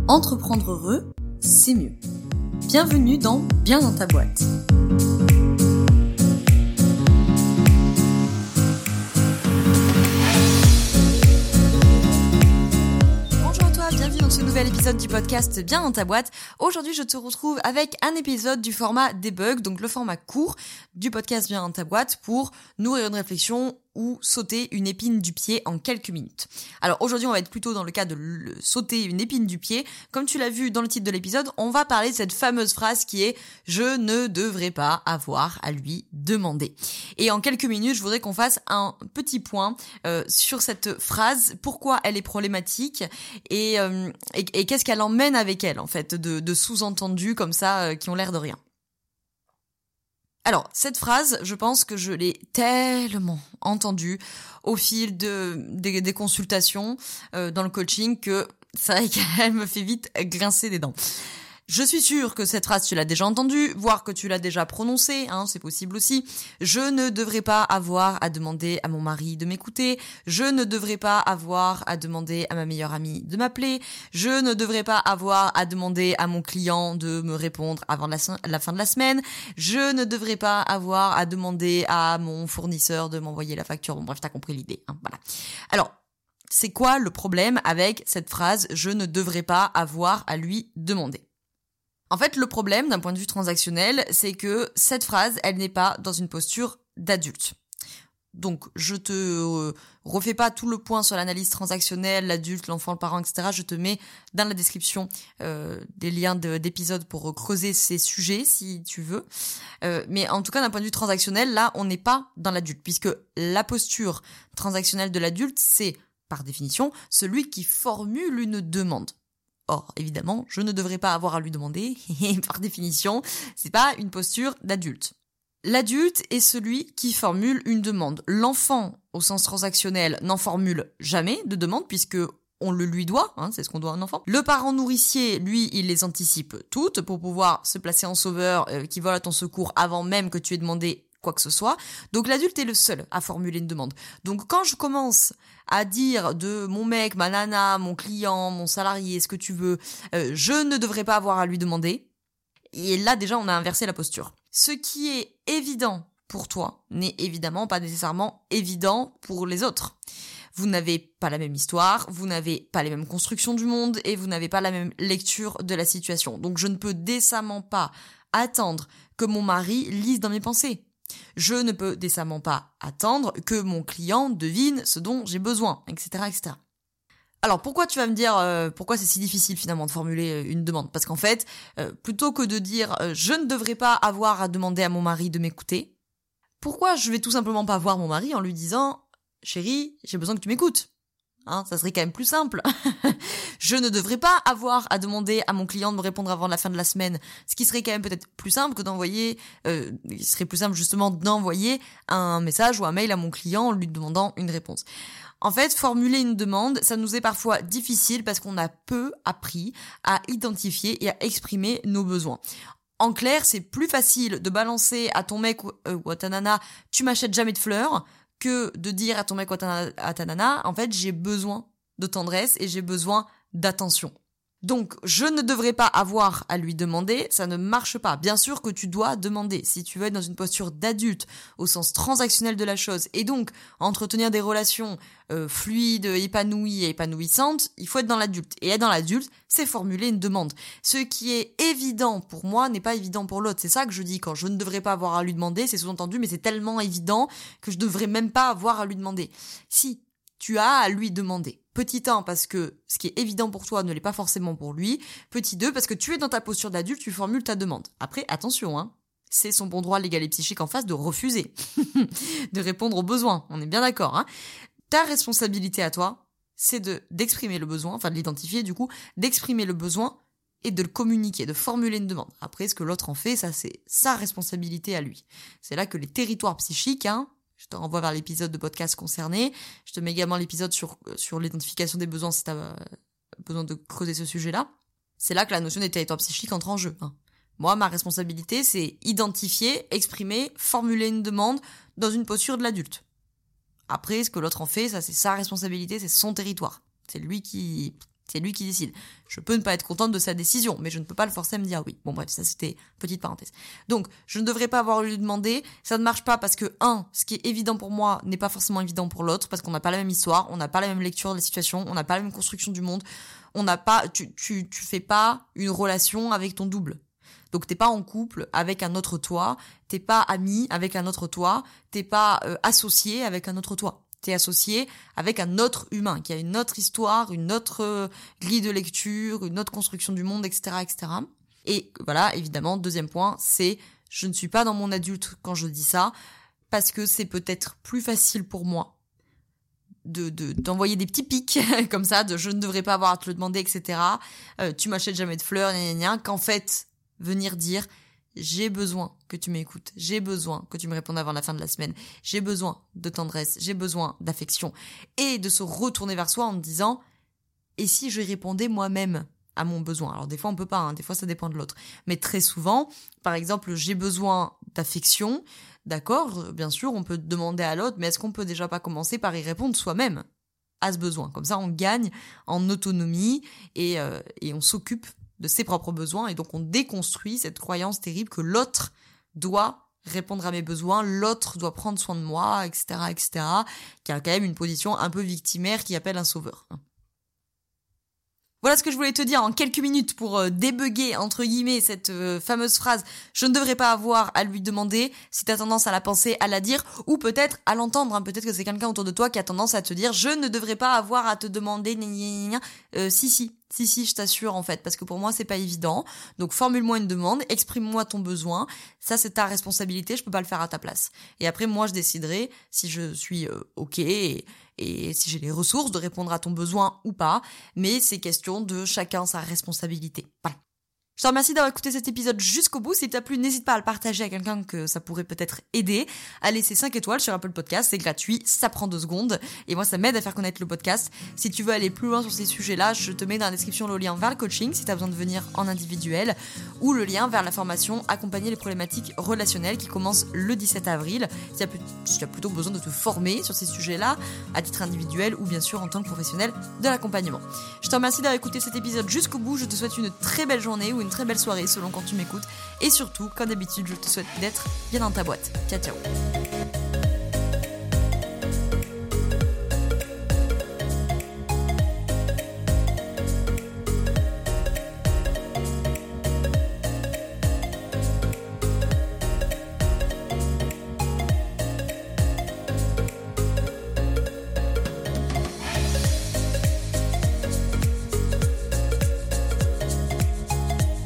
Entreprendre heureux, c'est mieux. Bienvenue dans Bien dans ta boîte. Bonjour à toi, bienvenue dans ce nouvel épisode du podcast Bien dans ta boîte. Aujourd'hui, je te retrouve avec un épisode du format debug, donc le format court du podcast Bien dans ta boîte pour nourrir une réflexion ou sauter une épine du pied en quelques minutes. Alors aujourd'hui, on va être plutôt dans le cas de sauter une épine du pied. Comme tu l'as vu dans le titre de l'épisode, on va parler de cette fameuse phrase qui est « Je ne devrais pas avoir à lui demander ». Et en quelques minutes, je voudrais qu'on fasse un petit point sur cette phrase, pourquoi elle est problématique et qu'est-ce qu'elle emmène avec elle, en fait, de sous-entendus comme ça qui ont l'air de rien. Alors, cette phrase, je pense que je l'ai tellement entendue au fil des consultations dans le coaching que c'est vrai qu'elle me fait vite grincer des dents. Je suis sûre que cette phrase, tu l'as déjà entendue, voire que tu l'as déjà prononcée, c'est possible aussi. Je ne devrais pas avoir à demander à mon mari de m'écouter. Je ne devrais pas avoir à demander à ma meilleure amie de m'appeler. Je ne devrais pas avoir à demander à mon client de me répondre avant la fin de la semaine. Je ne devrais pas avoir à demander à mon fournisseur de m'envoyer la facture. Bon bref, t'as compris l'idée, voilà. Alors, c'est quoi le problème avec cette phrase « Je ne devrais pas avoir à lui demander ». En fait, le problème, d'un point de vue transactionnel, c'est que cette phrase, elle n'est pas dans une posture d'adulte. Donc, je te refais pas tout le point sur l'analyse transactionnelle, l'adulte, l'enfant, le parent, etc. Je te mets dans la description des liens d'épisodes pour creuser ces sujets, si tu veux. Mais en tout cas, d'un point de vue transactionnel, là, on n'est pas dans l'adulte, puisque la posture transactionnelle de l'adulte, c'est, par définition, celui qui formule une demande. Or, évidemment, je ne devrais pas avoir à lui demander, et par définition, c'est pas une posture d'adulte. L'adulte est celui qui formule une demande. L'enfant, au sens transactionnel, n'en formule jamais de demande, puisque on le lui doit, c'est ce qu'on doit à un enfant. Le parent nourricier, lui, il les anticipe toutes pour pouvoir se placer en sauveur qui vole à ton secours avant même que tu aies demandé quoi que ce soit. Donc l'adulte est le seul à formuler une demande. Donc quand je commence à dire de mon mec, ma nana, mon client, mon salarié, ce que tu veux, je ne devrais pas avoir à lui demander, et là déjà on a inversé la posture. Ce qui est évident pour toi n'est évidemment pas nécessairement évident pour les autres. Vous n'avez pas la même histoire, vous n'avez pas les mêmes constructions du monde et vous n'avez pas la même lecture de la situation. Donc je ne peux décemment pas attendre que mon mari lise dans mes pensées. Je ne peux décemment pas attendre que mon client devine ce dont j'ai besoin, etc., etc. Alors pourquoi tu vas me dire pourquoi c'est si difficile finalement de formuler une demande ? Parce qu'en fait, plutôt que de dire je ne devrais pas avoir à demander à mon mari de m'écouter, pourquoi je vais tout simplement pas voir mon mari en lui disant chérie, j'ai besoin que tu m'écoutes ? Ça serait quand même plus simple. Je ne devrais pas avoir à demander à mon client de me répondre avant la fin de la semaine. Ce qui serait quand même peut-être plus simple que d'envoyer, il serait plus simple justement d'envoyer un message ou un mail à mon client en lui demandant une réponse. En fait, formuler une demande, ça nous est parfois difficile parce qu'on a peu appris à identifier et à exprimer nos besoins. En clair, c'est plus facile de balancer à ton mec ou à ta nana « tu m'achètes jamais de fleurs » que de dire à ton mec ou à ta nana, en fait, j'ai besoin de tendresse et j'ai besoin d'attention. Donc, je ne devrais pas avoir à lui demander, ça ne marche pas. Bien sûr que tu dois demander. Si tu veux être dans une posture d'adulte, au sens transactionnel de la chose, et donc entretenir des relations fluides, épanouies et épanouissantes, il faut être dans l'adulte. Et être dans l'adulte, c'est formuler une demande. Ce qui est évident pour moi n'est pas évident pour l'autre. C'est ça que je dis quand je ne devrais pas avoir à lui demander, c'est sous-entendu, mais c'est tellement évident que je devrais même pas avoir à lui demander. Si tu as à lui demander. Petit 1, parce que ce qui est évident pour toi ne l'est pas forcément pour lui. Petit 2, parce que tu es dans ta posture d'adulte, tu formules ta demande. Après, attention, c'est son bon droit légal et psychique en face de refuser, de répondre aux besoins. On est bien d'accord, Ta responsabilité à toi, c'est d'exprimer le besoin, enfin de l'identifier du coup, d'exprimer le besoin et de le communiquer, de formuler une demande. Après, ce que l'autre en fait, ça c'est sa responsabilité à lui. C'est là que les territoires psychiques, je te renvoie vers l'épisode de podcast concerné. Je te mets également l'épisode sur l'identification des besoins si tu as besoin de creuser ce sujet-là. C'est là que la notion des territoires psychiques entre en jeu. Moi, ma responsabilité, c'est identifier, exprimer, formuler une demande dans une posture de l'adulte. Après, ce que l'autre en fait, ça c'est sa responsabilité, c'est son territoire. C'est lui qui C'est lui qui décide. Je peux ne pas être contente de sa décision, mais je ne peux pas le forcer à me dire oui. Bon bref, ça c'était petite parenthèse. Donc, je ne devrais pas avoir à lui demander. Ça ne marche pas parce que, ce qui est évident pour moi n'est pas forcément évident pour l'autre, parce qu'on n'a pas la même histoire, on n'a pas la même lecture de la situation, on n'a pas la même construction du monde, on n'a pas, tu fais pas une relation avec ton double. Donc t'es pas en couple avec un autre toi, t'es pas ami avec un autre toi, t'es pas associé avec un autre toi. T'es associé avec un autre humain qui a une autre histoire, une autre grille de lecture, une autre construction du monde, etc., etc. Et voilà, évidemment, deuxième point, c'est je ne suis pas dans mon adulte quand je dis ça, parce que c'est peut-être plus facile pour moi d'envoyer des petits pics comme ça, de je ne devrais pas avoir à te le demander, etc. Tu m'achètes jamais de fleurs, qu'en fait, venir dire j'ai besoin que tu m'écoutes, j'ai besoin que tu me répondes avant la fin de la semaine, j'ai besoin de tendresse, j'ai besoin d'affection, et de se retourner vers soi en me disant et si je répondais moi-même à mon besoin. Alors des fois on peut pas, des fois ça dépend de l'autre, mais très souvent, par exemple j'ai besoin d'affection, d'accord, bien sûr on peut demander à l'autre, mais est-ce qu'on peut déjà pas commencer par y répondre soi-même à ce besoin, comme ça on gagne en autonomie et on s'occupe de ses propres besoins, et donc on déconstruit cette croyance terrible que l'autre doit répondre à mes besoins, l'autre doit prendre soin de moi, etc., etc., qui a quand même une position un peu victimaire qui appelle un sauveur. Voilà ce que je voulais te dire en quelques minutes pour débugger, entre guillemets, cette fameuse phrase « je ne devrais pas avoir à lui demander », si t'as tendance à la penser, à la dire, ou peut-être à l'entendre, peut-être que c'est quelqu'un autour de toi qui a tendance à te dire « je ne devrais pas avoir à te demander », si, je t'assure en fait, parce que pour moi c'est pas évident. Donc formule-moi une demande, exprime-moi ton besoin, ça c'est ta responsabilité, je peux pas le faire à ta place. Et après moi je déciderai si je suis ok et si j'ai les ressources de répondre à ton besoin ou pas, mais c'est question de chacun sa responsabilité. Voilà. Je te remercie d'avoir écouté cet épisode jusqu'au bout. S'il t'a plu, n'hésite pas à le partager à quelqu'un que ça pourrait peut-être aider. À laisser 5 étoiles sur Apple Podcast, c'est gratuit, ça prend 2 secondes. Et moi, ça m'aide à faire connaître le podcast. Si tu veux aller plus loin sur ces sujets-là, je te mets dans la description le lien vers le coaching si t'as besoin de venir en individuel, ou le lien vers la formation Accompagner les problématiques relationnelles qui commence le 17 avril. Si tu as plutôt besoin de te former sur ces sujets-là, à titre individuel ou bien sûr en tant que professionnel de l'accompagnement. Je te remercie d'avoir écouté cet épisode jusqu'au bout. Je te souhaite une très belle journée ou une très belle soirée selon quand tu m'écoutes, et surtout, comme d'habitude, je te souhaite d'être bien dans ta boîte. Ciao ciao.